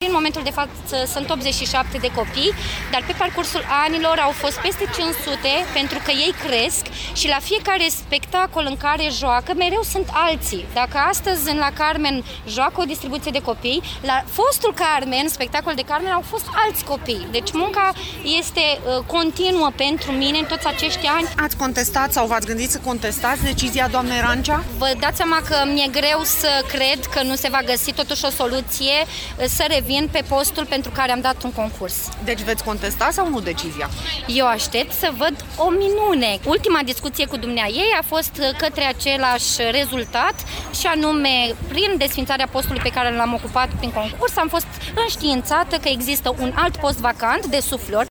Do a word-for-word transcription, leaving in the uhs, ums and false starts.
în momentul de față sunt optzeci și șapte de copii, dar pe parcursul anilor au fost peste cinci sute pentru că ei cresc și la fiecare spectacol în care joacă, mereu sunt alții. Dacă astăzi în la Carmen joacă o distribuție de copii, la fostul Carmen, spectacol de Carmen, au fost alți copii. Deci munca este uh, continuă pentru mine în toți acești ani. Ați contestat sau v-ați gândit să contestați decizia doamnei Rancea? Vă dați seama că mi-e greu să cred că nu se va găsi totuși o soluție să revin pe postul pentru care am dat un concurs. Deci veți contesta sau nu decizia? Eu aștept să văd o minune. Ultima discuție cu dumnea ei a fost către același rezultat și anume, prin desfințarea postului pe care l-am ocupat prin concurs, am fost înștiințată că există un alt post vacant de suflor